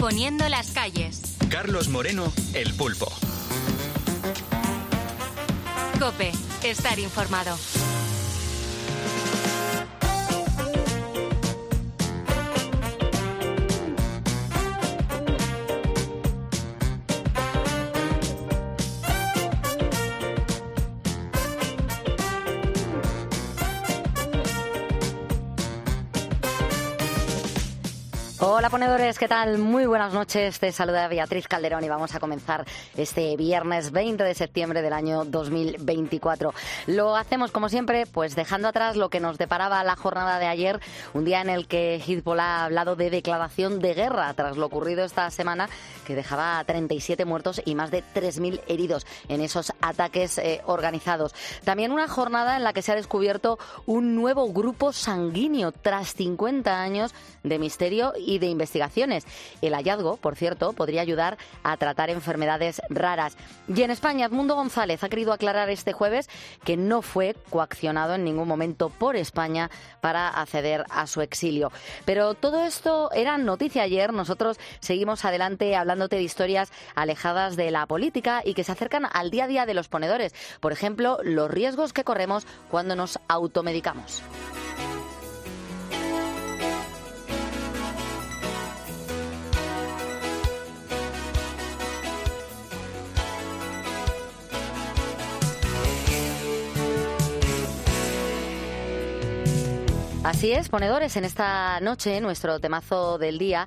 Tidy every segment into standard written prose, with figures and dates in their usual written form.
Poniendo las calles. Carlos Moreno, El Pulpo. COPE. Estar informado. Hola ponedores, ¿qué tal? Muy buenas noches, te saluda Beatriz Calderón y vamos a comenzar este viernes 20 de septiembre del año 2024. Lo hacemos como siempre, pues dejando atrás lo que nos deparaba la jornada de ayer, un día en el que Hezbollah ha hablado de declaración de guerra tras lo ocurrido esta semana, que dejaba 37 muertos y más de 3.000 heridos en esos ataques organizados. También una jornada en la que se ha descubierto un nuevo grupo sanguíneo tras 50 años de misterio y de investigaciones. El hallazgo, por cierto, podría ayudar a tratar enfermedades raras. Y en España, Edmundo González ha querido aclarar este jueves que no fue coaccionado en ningún momento por España para acceder a su exilio. Pero todo esto era noticia ayer. Nosotros seguimos adelante hablándote de historias alejadas de la política y que se acercan al día a día de los ponedores. Por ejemplo, los riesgos que corremos cuando nos automedicamos. Así es, ponedores, en esta noche nuestro temazo del día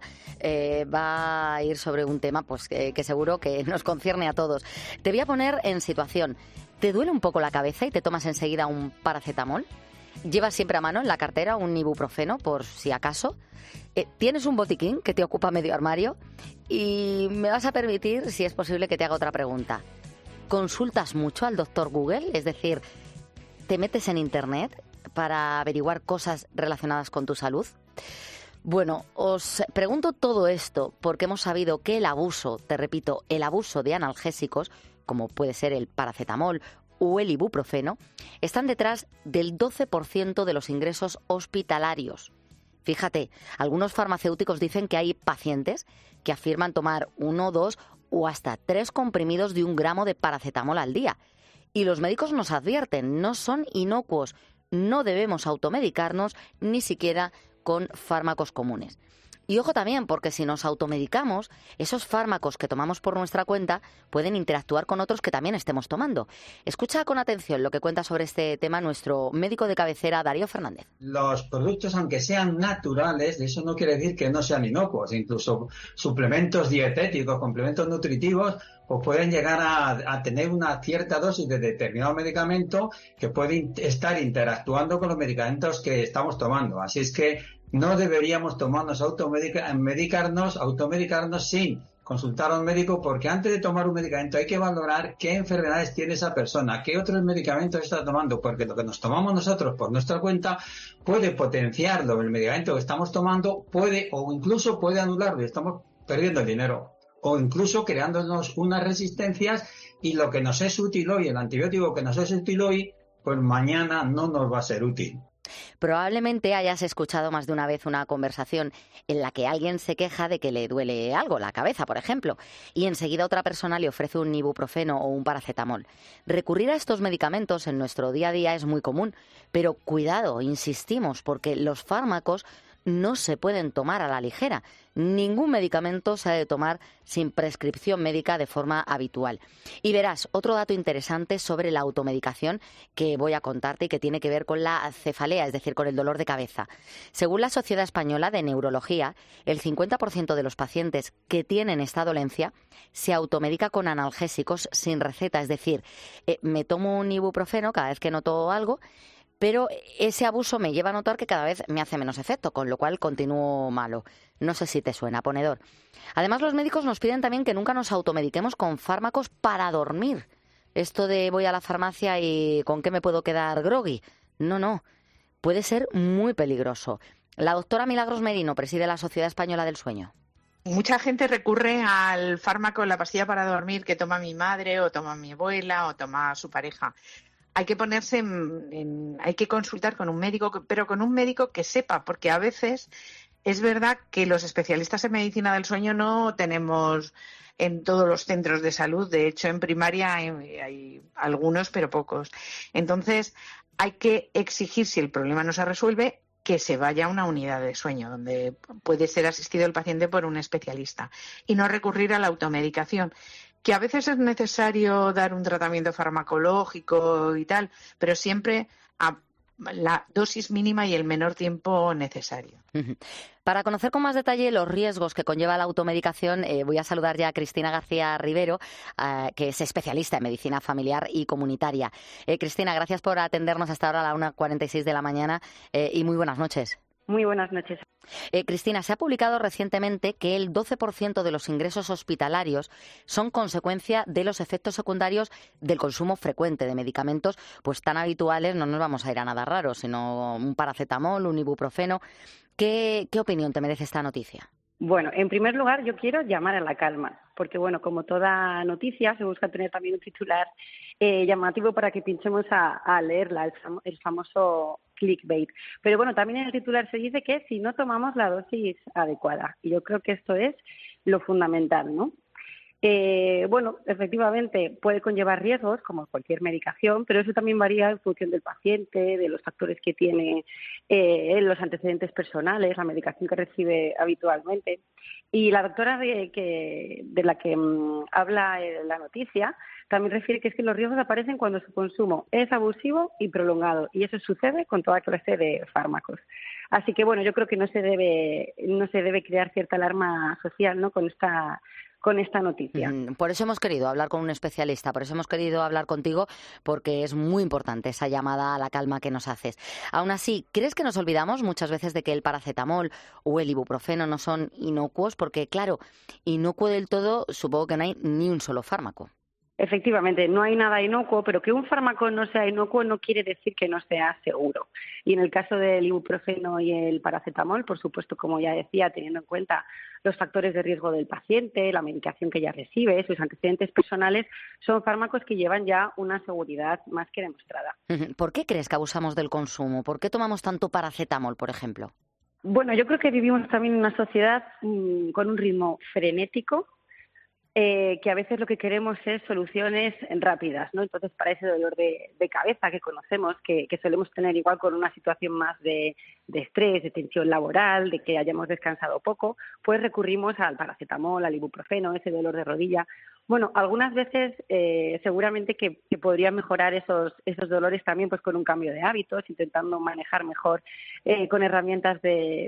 va a ir sobre un tema pues que seguro que nos concierne a todos. Te voy a poner en situación. ¿Te duele un poco la cabeza y te tomas enseguida un paracetamol? ¿Llevas siempre a mano en la cartera un ibuprofeno por si acaso? ¿Tienes un botiquín que te ocupa medio armario? Y me vas a permitir, si es posible, que te haga otra pregunta. ¿Consultas mucho al doctor Google? Es decir, ¿te metes en Internet para averiguar cosas relacionadas con tu salud? Bueno, os pregunto todo esto porque hemos sabido que el abuso, te repito, el abuso de analgésicos, como puede ser el paracetamol o el ibuprofeno, están detrás del 12% de los ingresos hospitalarios. Fíjate, algunos farmacéuticos dicen que hay pacientes que afirman tomar 1, 2 o hasta 3 comprimidos de 1 gramo de paracetamol al día. Y los médicos nos advierten, no son inocuos. No debemos automedicarnos ni siquiera con fármacos comunes. Y ojo también, porque si nos automedicamos, esos fármacos que tomamos por nuestra cuenta pueden interactuar con otros que también estemos tomando. Escucha con atención lo que cuenta sobre este tema nuestro médico de cabecera, Darío Fernández. Los productos, aunque sean naturales, eso no quiere decir que no sean inocuos. Incluso suplementos dietéticos, complementos nutritivos, pues pueden llegar a tener una cierta dosis de determinado medicamento que puede estar interactuando con los medicamentos que estamos tomando. Así es que no deberíamos tomarnos automedicarnos sin consultar a un médico, porque antes de tomar un medicamento hay que valorar qué enfermedades tiene esa persona, qué otros medicamentos está tomando, porque lo que nos tomamos nosotros por nuestra cuenta puede potenciarlo, el medicamento que estamos tomando puede o incluso puede anularlo y estamos perdiendo el dinero, o incluso creándonos unas resistencias y lo que nos es útil hoy, el antibiótico que nos es útil hoy, pues mañana no nos va a ser útil. Probablemente hayas escuchado más de una vez una conversación en la que alguien se queja de que le duele algo, la cabeza, por ejemplo, y enseguida otra persona le ofrece un ibuprofeno o un paracetamol. Recurrir a estos medicamentos en nuestro día a día es muy común, pero cuidado, insistimos, porque los fármacos no se pueden tomar a la ligera. Ningún medicamento se ha de tomar sin prescripción médica de forma habitual. Y verás, otro dato interesante sobre la automedicación que voy a contarte y que tiene que ver con la cefalea, es decir, con el dolor de cabeza. Según la Sociedad Española de Neurología, el 50% de los pacientes que tienen esta dolencia se automedica con analgésicos sin receta, es decir, me tomo un ibuprofeno cada vez que noto algo, pero ese abuso me lleva a notar que cada vez me hace menos efecto, con lo cual continúo malo. No sé si te suena, ponedor. Además, los médicos nos piden también que nunca nos automediquemos con fármacos para dormir. Esto de voy a la farmacia y ¿con qué me puedo quedar groggy? No. Puede ser muy peligroso. La doctora Milagros Merino preside la Sociedad Española del Sueño. Mucha gente recurre al fármaco, la pastilla para dormir que toma mi madre o toma mi abuela o toma su pareja. Hay que ponerse hay que consultar con un médico, pero con un médico que sepa, porque a veces Es verdad que los especialistas en medicina del sueño no tenemos en todos los centros de salud. De hecho, en primaria hay algunos, pero pocos. Entonces, hay que exigir, si el problema no se resuelve, que se vaya a una unidad de sueño donde puede ser asistido el paciente por un especialista y no recurrir a la automedicación, que a veces es necesario dar un tratamiento farmacológico y tal, pero siempre a la dosis mínima y el menor tiempo necesario. Para conocer con más detalle los riesgos que conlleva la automedicación, voy a saludar ya a Cristina García Rivero, que es especialista en medicina familiar y comunitaria. Cristina, gracias por atendernos hasta ahora a la 1:46 de la mañana y muy buenas noches. Muy buenas noches. Cristina, se ha publicado recientemente que el 12% de los ingresos hospitalarios son consecuencia de los efectos secundarios del consumo frecuente de medicamentos pues tan habituales. No nos vamos a ir a nada raro, sino un paracetamol, un ibuprofeno. ¿Qué opinión te merece esta noticia? Bueno, en primer lugar, yo quiero llamar a la calma, porque, bueno, como toda noticia, se busca tener también un titular llamativo para que pinchemos a leerla, el famoso clickbait. Pero, bueno, también en el titular se dice que si no tomamos la dosis adecuada, y yo creo que esto es lo fundamental, ¿no? Bueno, efectivamente puede conllevar riesgos, como cualquier medicación, pero eso también varía en función del paciente, de los factores que tiene, los antecedentes personales, la medicación que recibe habitualmente. Y la doctora de la que habla la noticia también refiere que es que los riesgos aparecen cuando su consumo es abusivo y prolongado, y eso sucede con toda clase de fármacos. Así que, bueno, yo creo que no se debe crear cierta alarma social, ¿no?, con esta noticia. Por eso hemos querido hablar con un especialista, por eso hemos querido hablar contigo, porque es muy importante esa llamada a la calma que nos haces. Aún así, ¿crees que nos olvidamos muchas veces de que el paracetamol o el ibuprofeno no son inocuos? Porque, claro, inocuo del todo, supongo que no hay ni un solo fármaco. Efectivamente, no hay nada inocuo, pero que un fármaco no sea inocuo no quiere decir que no sea seguro. Y en el caso del ibuprofeno y el paracetamol, por supuesto, como ya decía, teniendo en cuenta los factores de riesgo del paciente, la medicación que ya recibe, sus antecedentes personales, son fármacos que llevan ya una seguridad más que demostrada. ¿Por qué crees que abusamos del consumo? ¿Por qué tomamos tanto paracetamol, por ejemplo? Bueno, yo creo que vivimos también en una sociedad con un ritmo frenético, que a veces lo que queremos es soluciones rápidas, ¿no? Entonces, para ese dolor de cabeza que conocemos, que solemos tener igual con una situación más de estrés, de tensión laboral, de que hayamos descansado poco, pues recurrimos al paracetamol, al ibuprofeno, ese dolor de rodilla. Bueno, algunas veces seguramente que podrían mejorar esos dolores también pues con un cambio de hábitos, intentando manejar mejor con herramientas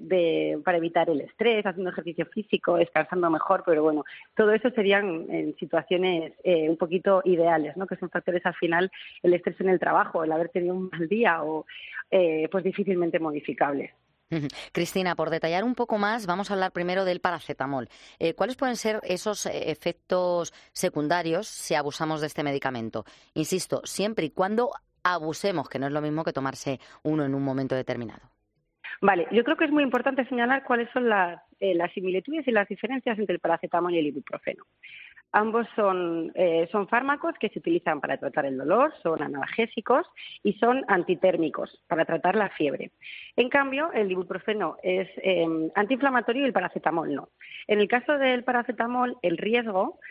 para evitar el estrés, haciendo ejercicio físico, descansando mejor, pero bueno, todo eso serían en situaciones un poquito ideales, ¿no? Que son factores al final, el estrés en el trabajo, el haber tenido un mal día o pues difícilmente modificables. Cristina, por detallar un poco más, vamos a hablar primero del paracetamol. ¿Cuáles pueden ser esos efectos secundarios si abusamos de este medicamento? Insisto, siempre y cuando abusemos, que no es lo mismo que tomarse uno en un momento determinado. Vale, yo creo que es muy importante señalar cuáles son las similitudes y las diferencias entre el paracetamol y el ibuprofeno. Ambos son fármacos que se utilizan para tratar el dolor, son analgésicos y son antitérmicos para tratar la fiebre. En cambio, el ibuprofeno es antiinflamatorio y el paracetamol no. En el caso del paracetamol, el riesgo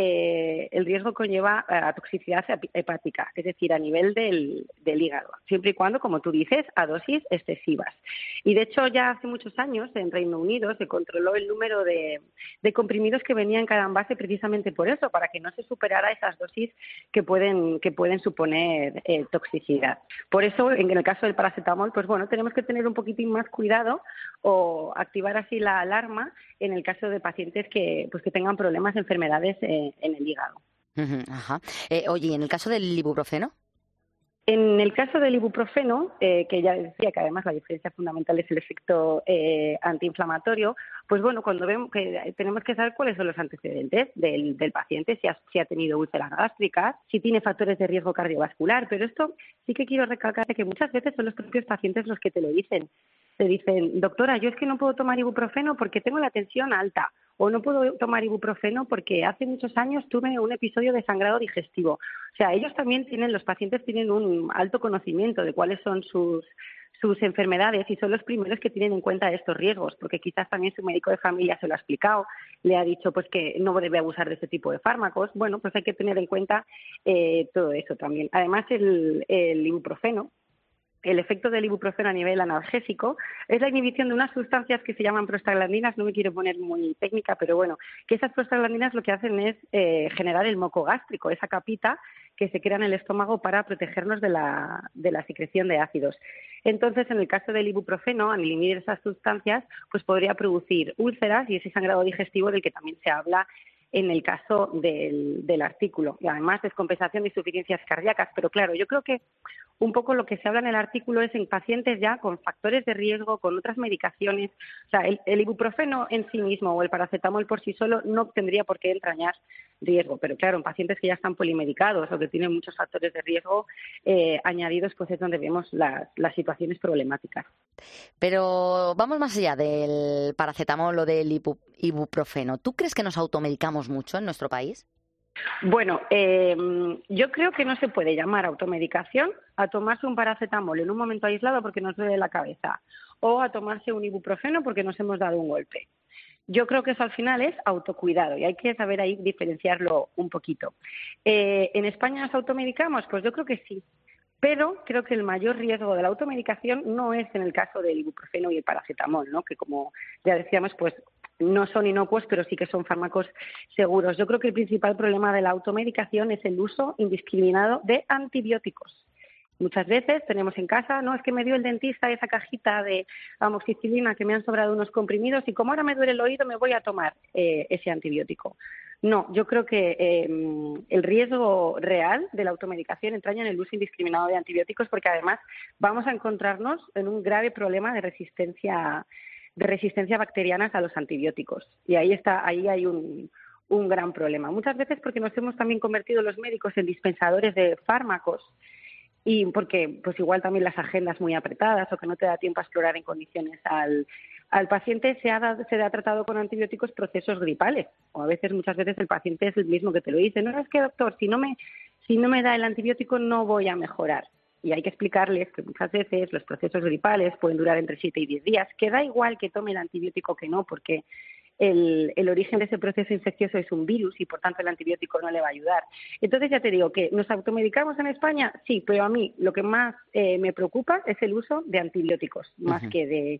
conlleva a toxicidad hepática, es decir, a nivel del hígado, siempre y cuando, como tú dices, a dosis excesivas. Y de hecho, ya hace muchos años en Reino Unido se controló el número de comprimidos que venían en cada envase precisamente por eso, para que no se superara esas dosis que pueden suponer toxicidad. Por eso, en el caso del paracetamol, pues bueno, tenemos que tener un poquitín más cuidado o activar así la alarma en el caso de pacientes que tengan problemas, enfermedades en el hígado. Ajá. Oye, ¿y en el caso del ibuprofeno? En el caso del ibuprofeno, que ya decía que además la diferencia fundamental es el efecto antiinflamatorio, pues bueno, cuando vemos que tenemos que saber cuáles son los antecedentes del paciente, si ha tenido úlceras gástricas, si tiene factores de riesgo cardiovascular, pero esto sí que quiero recalcar que muchas veces son los propios pacientes los que te lo dicen. Te dicen, doctora, yo es que no puedo tomar ibuprofeno porque tengo la tensión alta, o no puedo tomar ibuprofeno porque hace muchos años tuve un episodio de sangrado digestivo. O sea, ellos también los pacientes tienen un alto conocimiento de cuáles son sus sus enfermedades y son los primeros que tienen en cuenta estos riesgos, porque quizás también su médico de familia se lo ha explicado, le ha dicho pues que no debe abusar de este tipo de fármacos. Bueno, pues hay que tener en cuenta todo eso también. Además, el ibuprofeno, el efecto del ibuprofeno a nivel analgésico es la inhibición de unas sustancias que se llaman prostaglandinas, no me quiero poner muy técnica, pero bueno, que esas prostaglandinas lo que hacen es generar el moco gástrico, esa capita que se crea en el estómago para protegernos de la secreción de ácidos. Entonces, en el caso del ibuprofeno, al inhibir esas sustancias, pues podría producir úlceras y ese sangrado digestivo del que también se habla en el caso del artículo. Y además, descompensación de insuficiencias cardíacas. Pero claro, yo creo que un poco lo que se habla en el artículo es en pacientes ya con factores de riesgo, con otras medicaciones. O sea, el ibuprofeno en sí mismo o el paracetamol por sí solo no tendría por qué entrañar riesgo. Pero claro, en pacientes que ya están polimedicados o que tienen muchos factores de riesgo añadidos, pues es donde vemos las situaciones problemáticas. Pero vamos más allá del paracetamol o del ibuprofeno. ¿Tú crees que nos automedicamos mucho en nuestro país? Bueno, yo creo que no se puede llamar automedicación a tomarse un paracetamol en un momento aislado porque nos duele la cabeza o a tomarse un ibuprofeno porque nos hemos dado un golpe. Yo creo que eso al final es autocuidado y hay que saber ahí diferenciarlo un poquito. ¿En España nos automedicamos? Pues yo creo que sí. Pero creo que el mayor riesgo de la automedicación no es en el caso del ibuprofeno y el paracetamol, ¿no? Que como ya decíamos, pues no son inocuos, pero sí que son fármacos seguros. Yo creo que el principal problema de la automedicación es el uso indiscriminado de antibióticos. Muchas veces tenemos en casa, no, es que me dio el dentista esa cajita de amoxicilina que me han sobrado unos comprimidos y como ahora me duele el oído me voy a tomar ese antibiótico. No, yo creo que el riesgo real de la automedicación entraña en el uso indiscriminado de antibióticos porque además vamos a encontrarnos en un grave problema de resistencia bacteriana a los antibióticos. Y ahí hay un gran problema. Muchas veces porque nos hemos también convertido los médicos en dispensadores de fármacos y porque pues igual también las agendas muy apretadas o que no te da tiempo a explorar en condiciones al paciente se ha tratado con antibióticos procesos gripales o a veces muchas veces el paciente es el mismo que te lo dice, no es que doctor, si no me da el antibiótico no voy a mejorar. Y hay que explicarles que muchas veces los procesos gripales pueden durar entre 7 y 10 días, que da igual que tome el antibiótico que no, porque el origen de ese proceso infeccioso es un virus y, por tanto, el antibiótico no le va a ayudar. Entonces, ya te digo que nos automedicamos en España, sí, pero a mí lo que más me preocupa es el uso de antibióticos, más que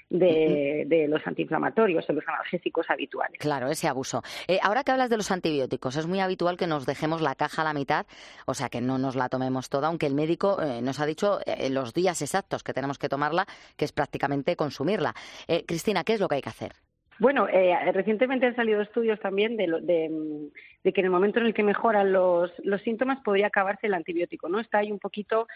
de los antiinflamatorios o los analgésicos habituales. Claro, ese abuso. Ahora que hablas de los antibióticos, es muy habitual que nos dejemos la caja a la mitad, o sea, que no nos la tomemos toda, aunque el médico nos ha dicho los días exactos que tenemos que tomarla, que es prácticamente consumirla. Cristina, ¿qué es lo que hay que hacer? Bueno, recientemente han salido estudios también de que en el momento en el que mejoran los síntomas podría acabarse el antibiótico, ¿no? Está ahí un poquito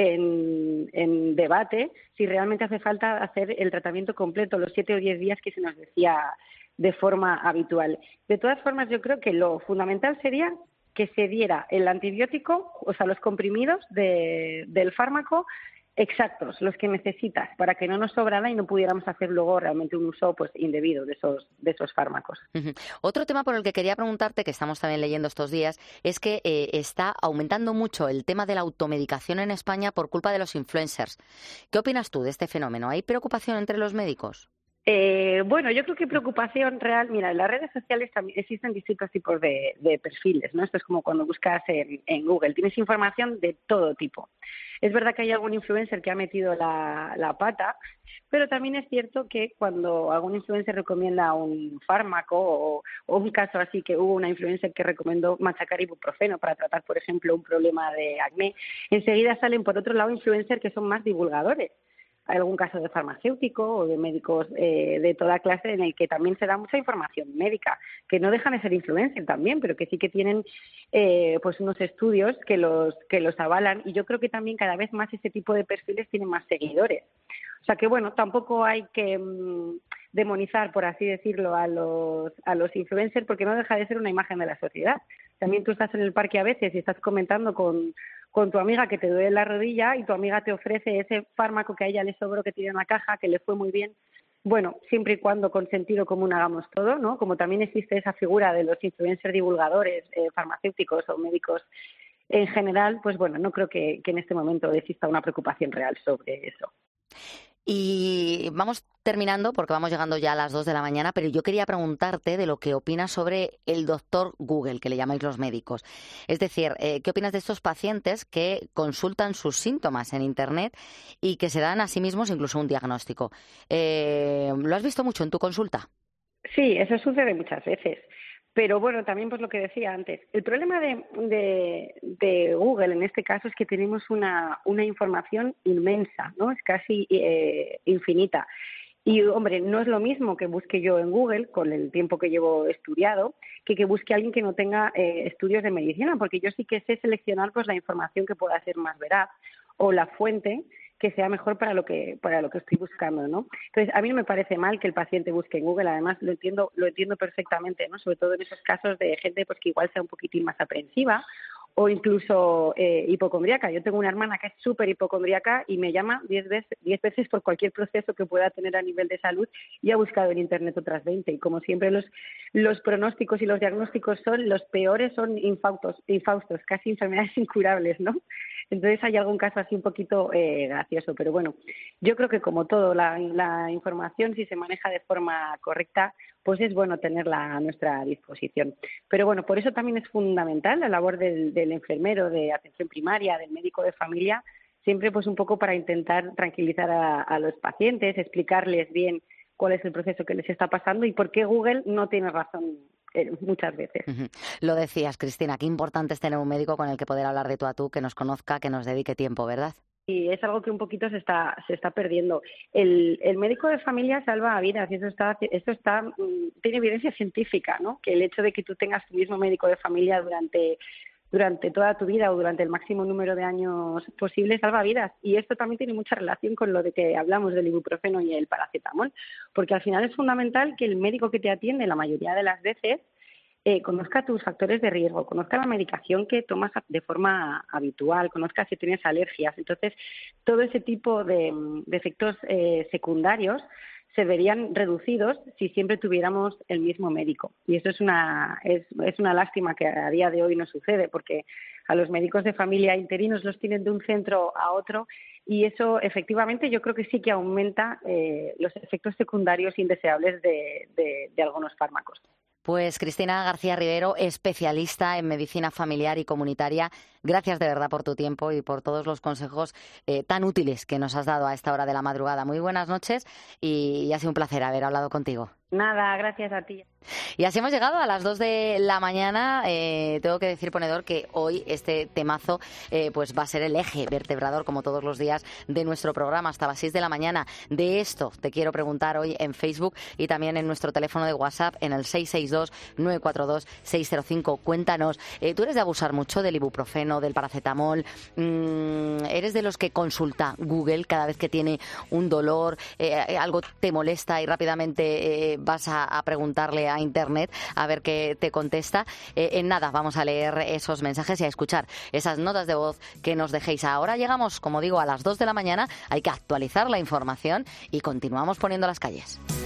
en debate si realmente hace falta hacer el tratamiento completo, los 7 o 10 días que se nos decía de forma habitual. De todas formas, yo creo que lo fundamental sería que se diera el antibiótico, o sea, los comprimidos del fármaco exactos, los que necesitas, para que no nos sobrara y no pudiéramos hacer luego realmente un uso pues indebido de esos fármacos. Uh-huh. Otro tema por el que quería preguntarte, que estamos también leyendo estos días, es que está aumentando mucho el tema de la automedicación en España por culpa de los influencers. ¿Qué opinas tú de este fenómeno? ¿Hay preocupación entre los médicos? Bueno, yo creo que preocupación real, mira, en las redes sociales también existen distintos tipos de perfiles, ¿no? Esto es como cuando buscas en Google, tienes información de todo tipo. Es verdad que hay algún influencer que ha metido la pata, pero también es cierto que cuando algún influencer recomienda un fármaco o un caso así que hubo una influencer que recomendó machacar ibuprofeno para tratar, por ejemplo, un problema de acné, enseguida salen por otro lado influencers que son más divulgadores. Hay algún caso de farmacéutico o de médicos de toda clase en el que también se da mucha información médica, que no dejan de ser influencer también, pero que sí que tienen pues unos estudios que los avalan y yo creo que también cada vez más ese tipo de perfiles tienen más seguidores. O sea que bueno, tampoco hay que demonizar, por así decirlo, a los influencers porque no deja de ser una imagen de la sociedad. También tú estás en el parque a veces y estás comentando con tu amiga que te duele la rodilla y tu amiga te ofrece ese fármaco que a ella le sobró, que tiene en la caja, que le fue muy bien. Bueno, siempre y cuando con sentido común hagamos todo, ¿no? Como también existe esa figura de los influencers divulgadores, farmacéuticos o médicos en general, pues bueno, no creo que en este momento exista una preocupación real sobre eso. Y vamos terminando porque vamos llegando ya a las 2 de la mañana, pero yo quería preguntarte de lo que opinas sobre el doctor Google, que le llamáis los médicos. Es decir, ¿qué opinas de estos pacientes que consultan sus síntomas en Internet y que se dan a sí mismos incluso un diagnóstico? ¿Lo has visto mucho en tu consulta? Sí, eso sucede muchas veces. Pero bueno, también pues lo que decía antes, el problema de Google en este caso es que tenemos una información inmensa, ¿no? Es casi infinita. Y, hombre, no es lo mismo que busque yo en Google, con el tiempo que llevo estudiado, que busque alguien que no tenga estudios de medicina, porque yo sí que sé seleccionar pues la información que pueda ser más veraz o la fuente que sea mejor para lo que estoy buscando, ¿no? Entonces, a mí no me parece mal que el paciente busque en Google, además lo entiendo perfectamente, ¿no? Sobre todo en esos casos de gente pues que igual sea un poquitín más aprensiva o incluso hipocondríaca. Yo tengo una hermana que es súper hipocondríaca y me llama 10 veces por cualquier proceso que pueda tener a nivel de salud y ha buscado en Internet otras 20. Y como siempre los pronósticos y los diagnósticos son los peores, son infaustos, casi enfermedades incurables, ¿no? Entonces hay algún caso así un poquito gracioso, pero bueno, yo creo que como todo, la información, si se maneja de forma correcta, pues es bueno tenerla a nuestra disposición. Pero bueno, por eso también es fundamental la labor del enfermero de atención primaria, del médico de familia, siempre pues un poco para intentar tranquilizar a los pacientes, explicarles bien cuál es el proceso que les está pasando y por qué Google no tiene razón muchas veces. Lo decías, Cristina, qué importante es tener un médico con el que poder hablar de tú a tú, que nos conozca, que nos dedique tiempo, ¿verdad? Y es algo que un poquito se está perdiendo. El médico de familia salva vidas y eso tiene evidencia científica, ¿no? Que el hecho de que tú tengas tu mismo médico de familia durante toda tu vida o durante el máximo número de años posible salva vidas. Y esto también tiene mucha relación con lo de que hablamos del ibuprofeno y el paracetamol, porque al final es fundamental que el médico que te atiende la mayoría de las veces conozca tus factores de riesgo, conozca la medicación que tomas de forma habitual, conozca si tienes alergias. Entonces, todo ese tipo de efectos secundarios se verían reducidos si siempre tuviéramos el mismo médico. Y eso es una lástima que a día de hoy no sucede, porque a los médicos de familia interinos los tienen de un centro a otro y eso efectivamente yo creo que sí que aumenta los efectos secundarios indeseables de algunos fármacos. Pues Cristina García Rivero, especialista en medicina familiar y comunitaria, gracias de verdad por tu tiempo y por todos los consejos tan útiles que nos has dado a esta hora de la madrugada. Muy buenas noches y ha sido un placer haber hablado contigo. Nada, gracias a ti. Y así hemos llegado a las 2 de la mañana. Tengo que decir, ponedor, que hoy este temazo pues va a ser el eje vertebrador, como todos los días, de nuestro programa hasta las 6 de la mañana. De esto te quiero preguntar hoy en Facebook y también en nuestro teléfono de WhatsApp en el 662-942-605. Cuéntanos, ¿tú eres de abusar mucho del ibuprofeno, del paracetamol? ¿Eres de los que consulta Google cada vez que tiene un dolor, algo te molesta y rápidamente vas a preguntarle a Internet a ver qué te contesta? En nada, vamos a leer esos mensajes y a escuchar esas notas de voz que nos dejéis. Ahora llegamos, como digo, a las 2 de la mañana. Hay que actualizar la información y continuamos poniendo las calles.